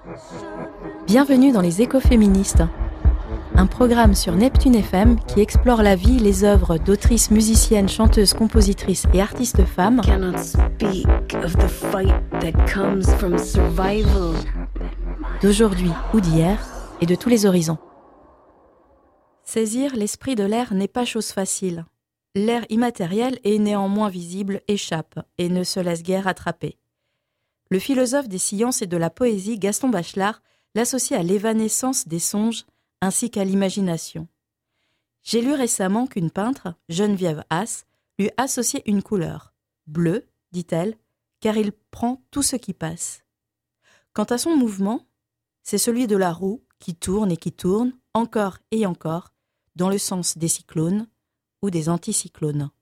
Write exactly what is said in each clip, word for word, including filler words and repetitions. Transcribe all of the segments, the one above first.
Bienvenue dans les Écoféministes, un programme sur Neptune F M qui explore la vie, les œuvres d'autrices, musiciennes, chanteuses, compositrices et artistes femmes cannot speak of the fight that comes from survival. d'aujourd'hui ou d'hier et de tous les horizons. Saisir l'esprit de l'air n'est pas chose facile. L'air immatériel et néanmoins visible échappe et ne se laisse guère attraper. Le philosophe des sciences et de la poésie Gaston Bachelard l'associe à l'évanescence des songes ainsi qu'à l'imagination. J'ai lu récemment qu'une peintre, Geneviève Haas, lui associait une couleur. Bleu, dit-elle, car il prend tout ce qui passe. Quant à son mouvement, c'est celui de la roue qui tourne et qui tourne, encore et encore, dans le sens des cyclones ou des anticyclones.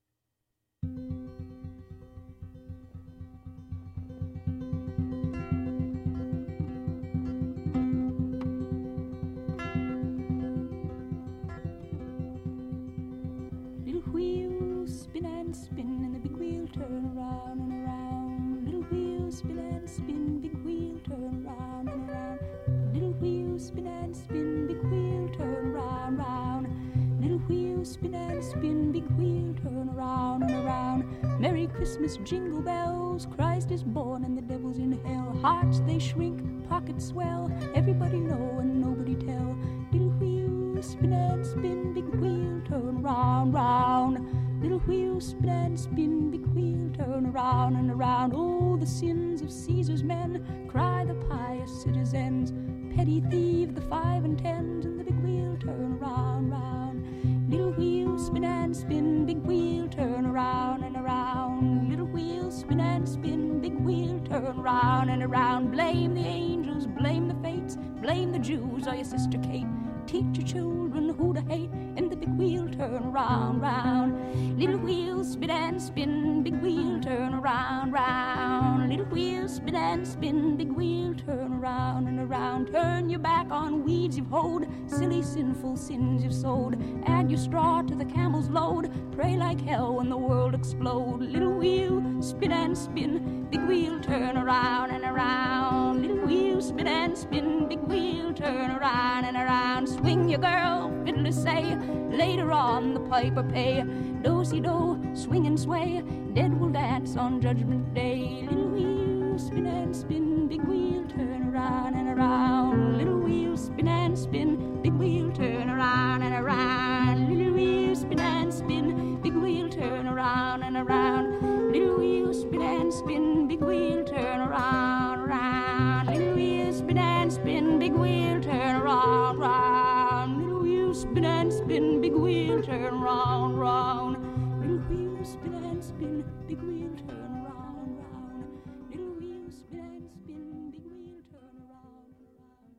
Little wheels spin and spin and the big wheel turn around and around. Little wheels spin and spin, big wheel turn around and around. Little wheels spin and spin, big wheel turn around, round. Little wheels spin and spin, big wheel turn around and around. Merry Christmas, jingle bells, Christ is born and the devil's in hell. Hearts they shrink, pockets swell, everybody know and nobody tell. Little wheels spin and spin, big wheel turn round, round. Little wheels spin and spin, big wheel turn around and around. Oh, the sins of Caesar's men, cry the pious citizens. Petty thief, the five and tens, and the big wheel turn around, round. Little wheels spin and spin, big wheel turn around and around. Little wheels spin and spin, big wheel turn around and around. Blame the angels, blame the fates, blame the Jews or your sister Kate. Teach your children who to hate, and the big wheel turn round, round. Little wheels spin and spin, big wheel turn around, round. Little wheels spin and spin, big wheel turn around and around. Turn your back on weeds you've hoed, silly sinful sins you've sowed. Add your straw to the camel's load, pray like hell when the world explode. Little wheel spin and spin, big wheel turn around and around. Little wheel spin and spin, big wheel turn around and around. Swing your girl, fiddler say, later on the piper pay. Do-si-do, swing and sway, dead will dance on Judgment Day. Little wheel spin and spin, big wheel turn around and around. Little wheel spin and spin, big wheel turn around and around. Little wheel spin and spin, big wheel turn around and around. Little wheel spin and spin, big wheel turn around, round. Little wheel spin and spin, big wheel turn around, round. Little wheel spin and spin, big wheel turn round, round. Little wheel spin and spin, big wheel turn round, round. Little wheel spin and spin, big wheel turn round, round.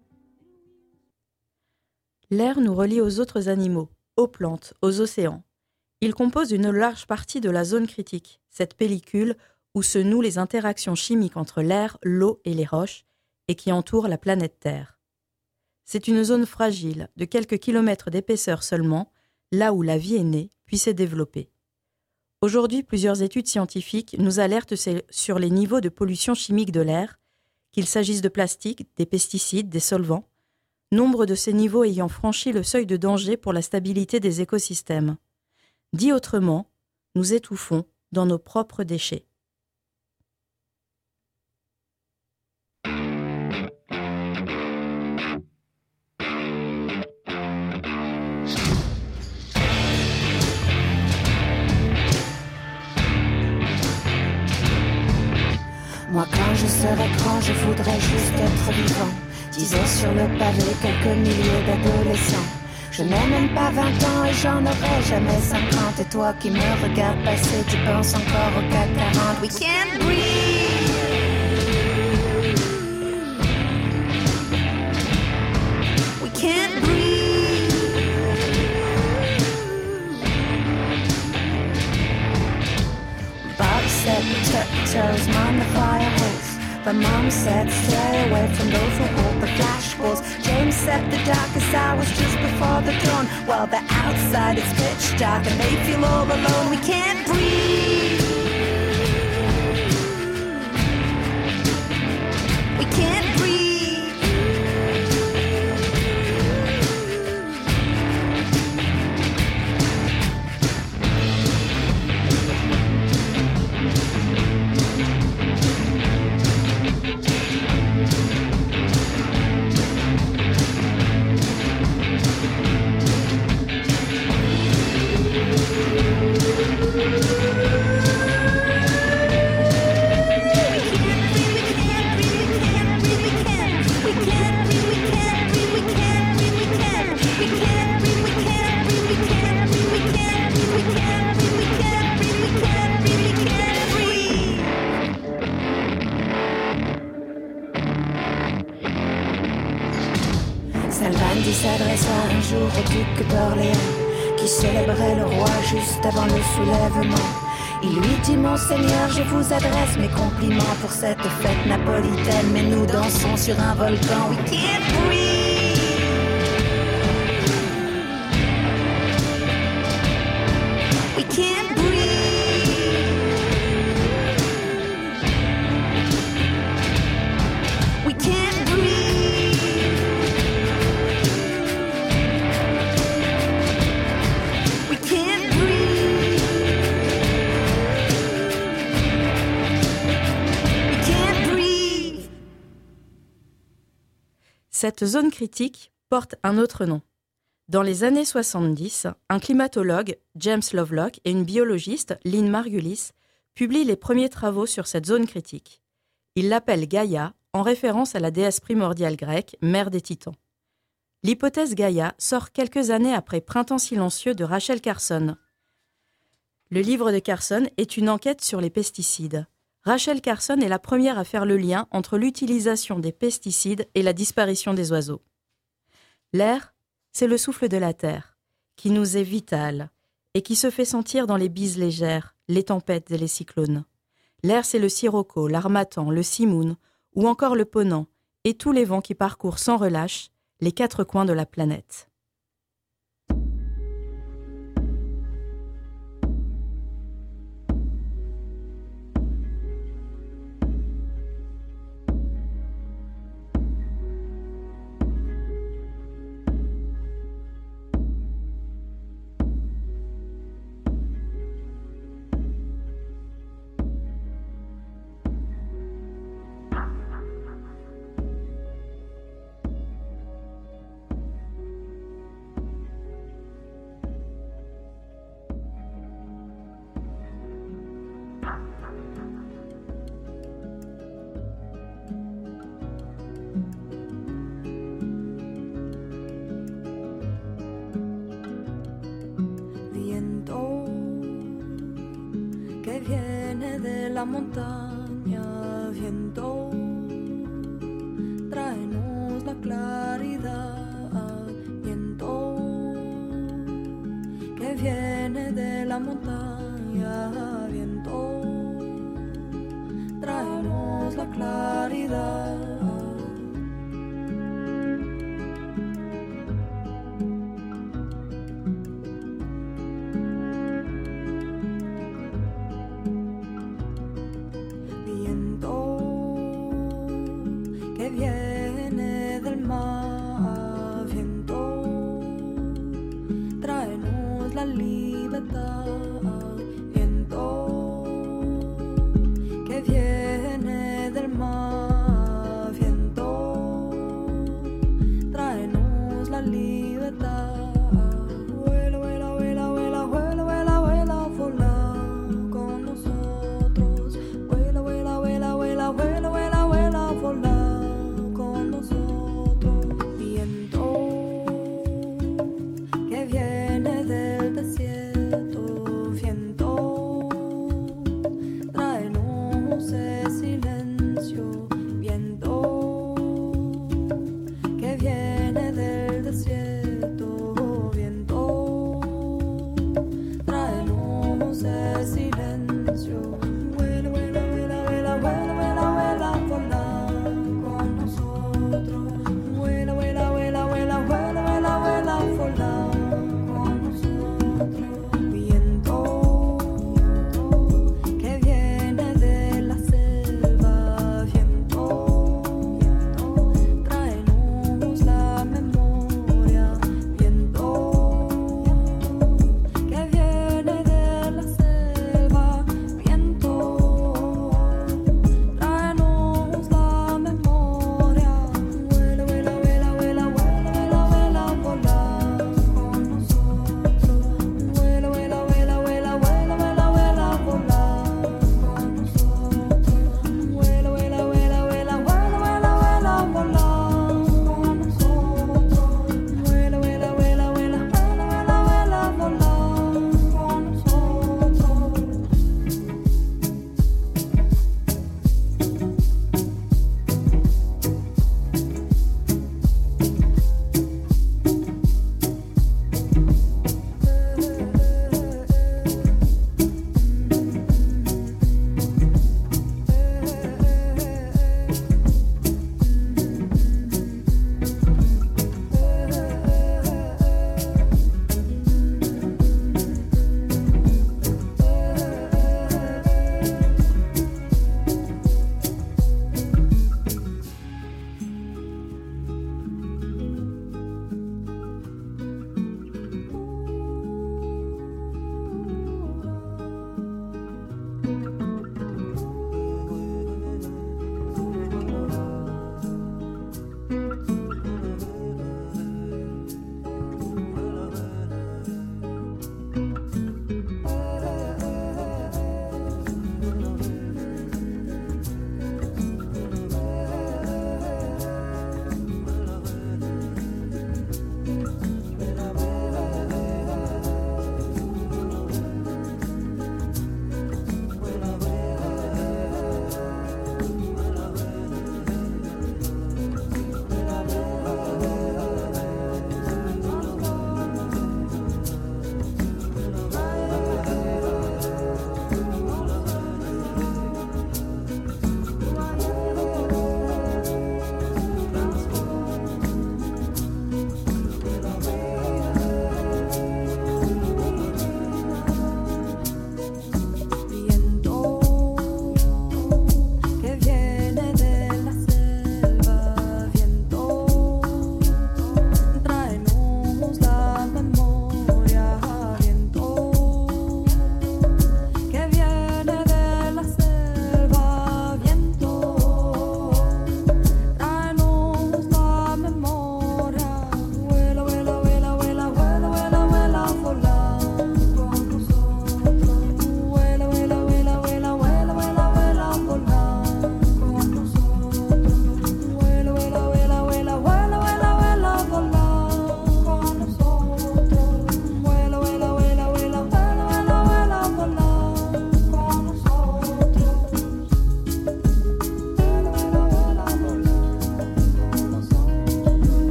L'air nous relie aux autres animaux, aux plantes, aux océans. Il compose une large partie de la zone critique, cette pellicule où se nouent les interactions chimiques entre l'air, l'eau et les roches, et qui entoure la planète Terre. C'est une zone fragile, de quelques kilomètres d'épaisseur seulement, là où la vie est née, puis s'est développée. Aujourd'hui, plusieurs études scientifiques nous alertent sur les niveaux de pollution chimique de l'air, qu'il s'agisse de plastique, des pesticides, des solvants, nombre de ces niveaux ayant franchi le seuil de danger pour la stabilité des écosystèmes. Dit autrement, nous étouffons dans nos propres déchets. Moi quand je serai grand, je voudrais juste être vivant. Disait sur le pavé quelques milliers d'adolescents. Je n'ai même pas vingt ans et j'en aurai jamais cinquante. Et toi qui me regardes passer, tu penses encore au CAC quarante. We can't breathe. We can't breathe. Bob said turtles mind the fire hose. But Mom said stay away from those who hold the flashbulbs. James said the darkest hours just before the dawn. While the outside is pitch dark and they feel all alone. We can't breathe. We can't breathe. samedi s'adressa un jour au duc d'Orléans, qui célébrait le roi juste avant le soulèvement. Il lui dit: Monseigneur, je vous adresse mes compliments pour cette fête napolitaine, mais nous dansons sur un volcan. We can't breathe. We can't breathe. We can't breathe. We can't breathe. We can't breathe. Cette zone critique porte un autre nom. Dans les années soixante-dix, un climatologue, James Lovelock, et une biologiste, Lynn Margulis, publient les premiers travaux sur cette zone critique. Ils l'appellent Gaïa, en référence à la déesse primordiale grecque, mère des titans. L'hypothèse Gaïa sort quelques années après Printemps silencieux de Rachel Carson. Le livre de Carson est une enquête sur les pesticides. Rachel Carson est la première à faire le lien entre l'utilisation des pesticides et la disparition des oiseaux. L'air, c'est le souffle de la terre, qui nous est vital et qui se fait sentir dans les bises légères, les tempêtes et les cyclones. L'air, c'est le sirocco, l'armatan, le simoun ou encore le ponant et tous les vents qui parcourent sans relâche les quatre coins de la planète. La montaña, viento, tráenos la claridad, viento, que viene de la montaña, viento, tráenos la claridad. Viene del desierto.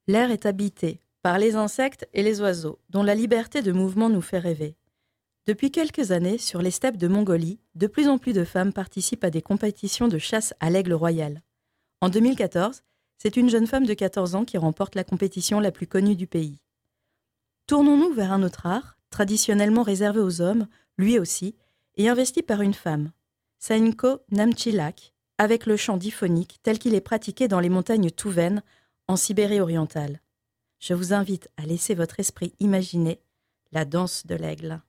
L'air est habité par les insectes et les oiseaux, dont la liberté de mouvement nous fait rêver. Depuis quelques années, sur les steppes de Mongolie, de plus en plus de femmes participent à des compétitions de chasse à l'aigle royal. En deux mille quatorze, c'est une jeune femme de quatorze ans qui remporte la compétition la plus connue du pays. Tournons-nous vers un autre art, traditionnellement réservé aux hommes, lui aussi, et investi par une femme, Sainko Namchilak, avec le chant diphonique tel qu'il est pratiqué dans les montagnes Touven, en Sibérie orientale. Je vous invite à laisser votre esprit imaginer la danse de l'aigle.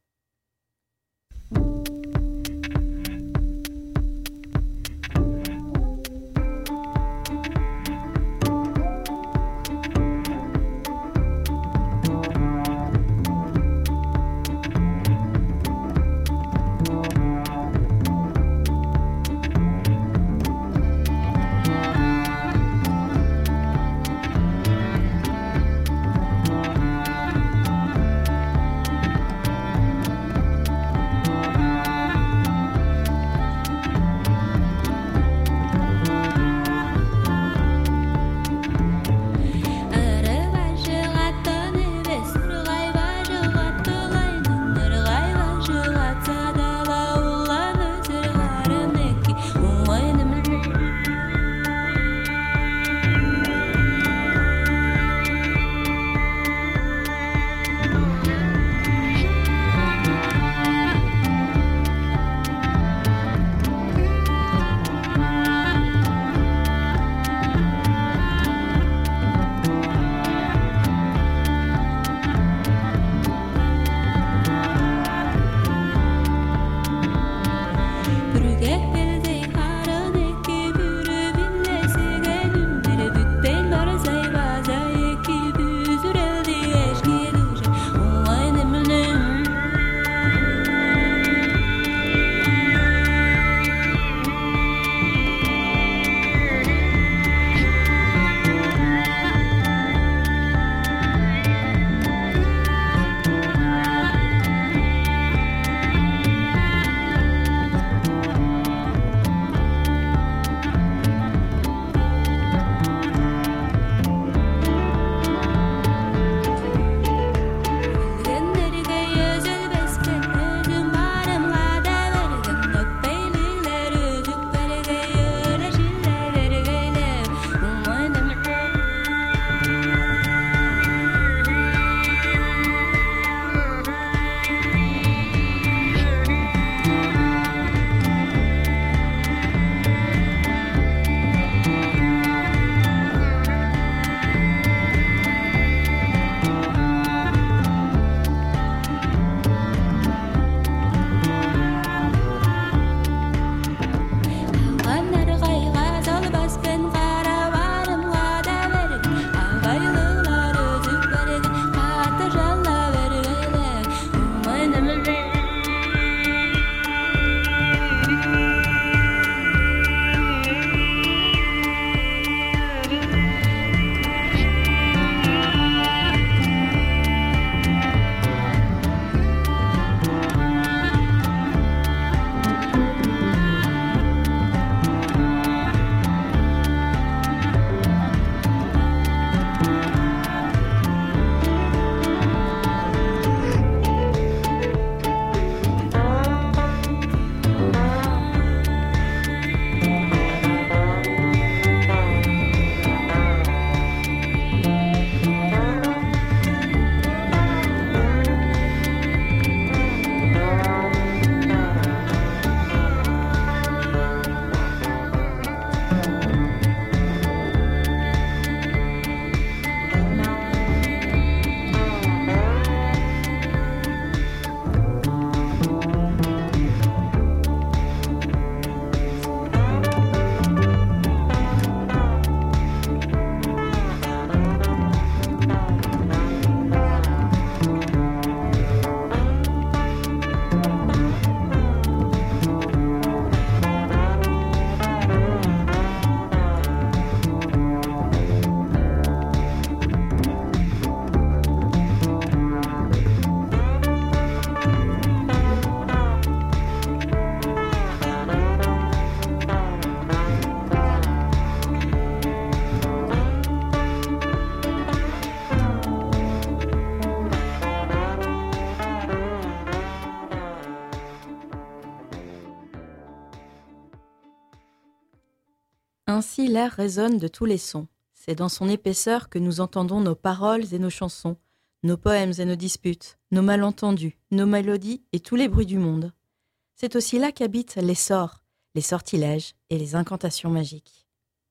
Ainsi l'air résonne de tous les sons. C'est dans son épaisseur que nous entendons nos paroles et nos chansons, nos poèmes et nos disputes, nos malentendus, nos mélodies et tous les bruits du monde. C'est aussi là qu'habitent les sorts, les sortilèges et les incantations magiques.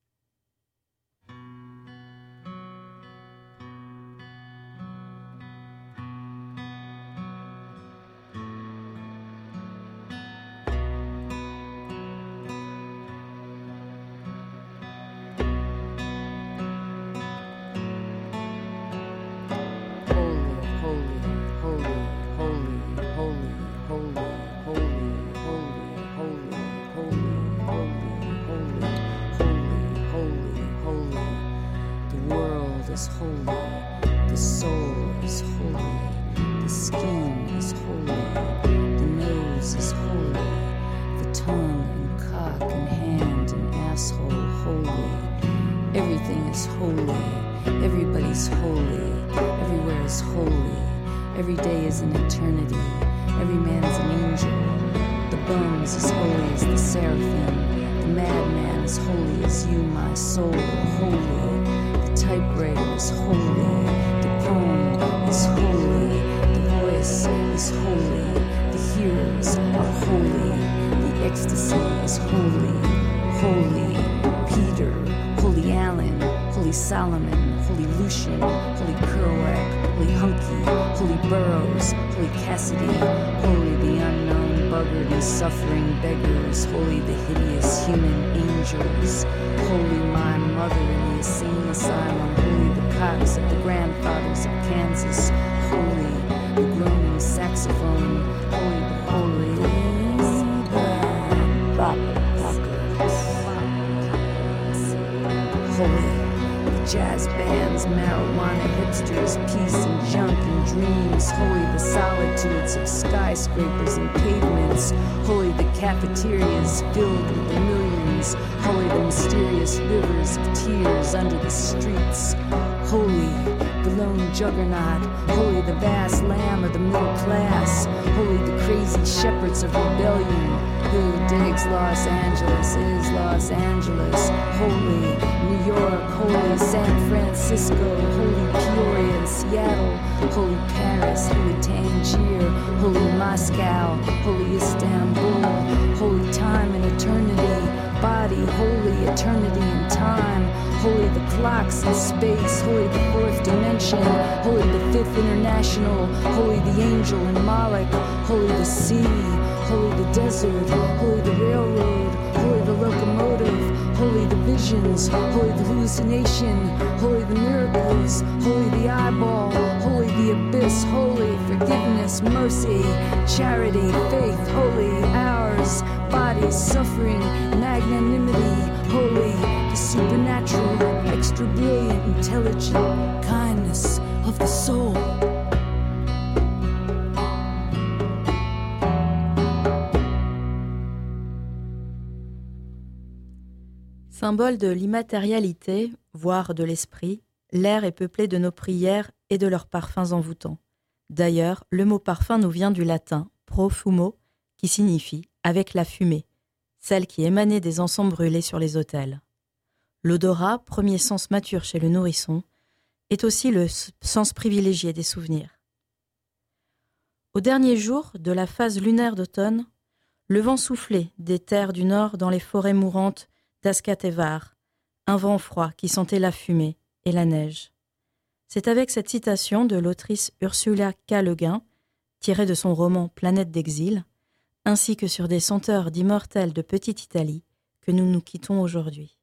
Solomon, Holy Lucian, Holy Kerouac, Holy Hunky, Holy Burroughs, Holy Cassidy, Holy the unknown buggered and suffering beggars, Holy the hideous human angels, Holy my mother in the insane asylum, Holy the cocks of the grandfathers of Kansas, Holy the groaning saxophone, Holy the holy, the Holy jazz bands, marijuana hipsters, peace and junk and dreams, holy the solitudes of skyscrapers and pavements, holy the cafeterias filled with the millions, holy the mysterious rivers of tears under the streets, holy the lone juggernaut, holy the vast lamb of the middle class, holy the crazy shepherds of rebellion. Who digs Los Angeles is Los Angeles, holy New York, holy San Francisco, holy Peoria and Seattle, holy Paris, holy Tangier, holy Moscow, holy Istanbul, holy time and eternity, body, holy eternity and time, holy the clocks in space, holy the fourth dimension, holy the fifth international, holy the angel and Moloch, holy the sea, holy the desert, holy the railroad, holy the locomotive, holy the visions, holy the hallucination, holy the miracles, holy the eyeball, holy the abyss, holy forgiveness, mercy, charity, faith, holy ours, bodies, suffering, magnanimity, holy the supernatural, extra brilliant, intelligent kindness of the soul. Symbole de l'immatérialité, voire de l'esprit, l'air est peuplé de nos prières et de leurs parfums envoûtants. D'ailleurs, le mot parfum nous vient du latin « profumo » qui signifie « avec la fumée », celle qui émanait des encens brûlés sur les autels. L'odorat, premier sens mature chez le nourrisson, est aussi le sens privilégié des souvenirs. Au dernier jour de la phase lunaire d'automne, le vent soufflait des terres du nord dans les forêts mourantes d'Ascatevar, un vent froid qui sentait la fumée et la neige. C'est avec cette citation de l'autrice Ursula K. Le Guin, tirée de son roman Planète d'exil, ainsi que sur des senteurs d'immortels de Petite Italie, que nous nous quittons aujourd'hui.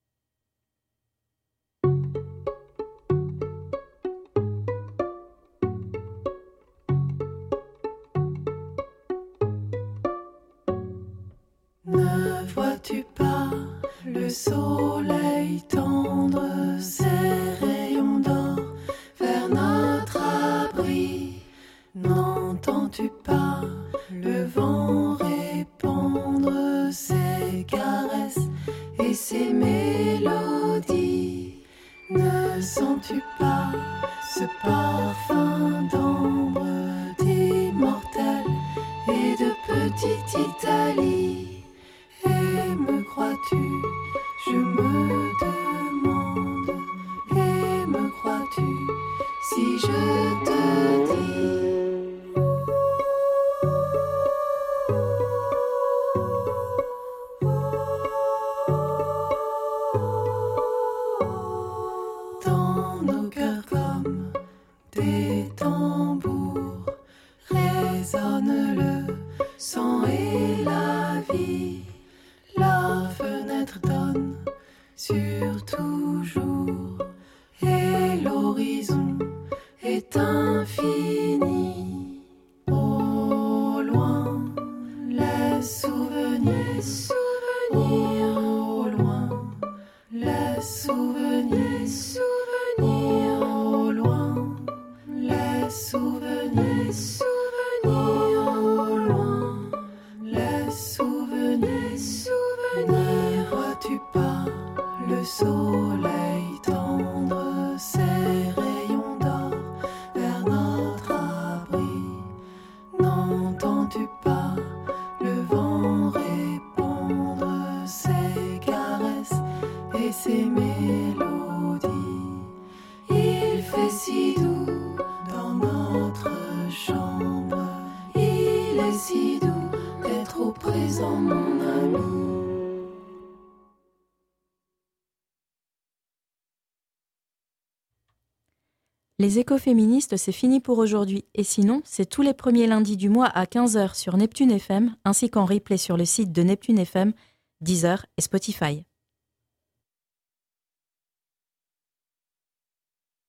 Ne vois-tu pas le soleil tendre ses rayons d'or vers notre abri? N'entends-tu pas le vent répandre ses caresses et ses mélodies? Ne sens-tu pas ce parfum d'ambre d'immortel et de Petite Italie? Et me crois-tu, je me si je te dis dans nos cœurs comme des tambours résonne le sang et la vie. La fenêtre donne sur toujours et l'horizon est infini. Au loin, les souvenirs, souvenirs. Au loin, les souvenirs, souvenirs. Au loin, les souvenirs, souvenirs. Au loin, les souvenirs, souvenirs. Vois-tu pas le soleil tendre ses rayons d'or vers notre abri? N'entends-tu pas le vent répandre ses caresses et ses mélodies? Il fait si doux dans notre chambre, il est si doux d'être au présent, mon ami. Les écoféministes, c'est fini pour aujourd'hui. Et sinon, c'est tous les premiers lundis du mois à quinze heures sur Neptune F M, ainsi qu'en replay sur le site de Neptune F M, Deezer et Spotify.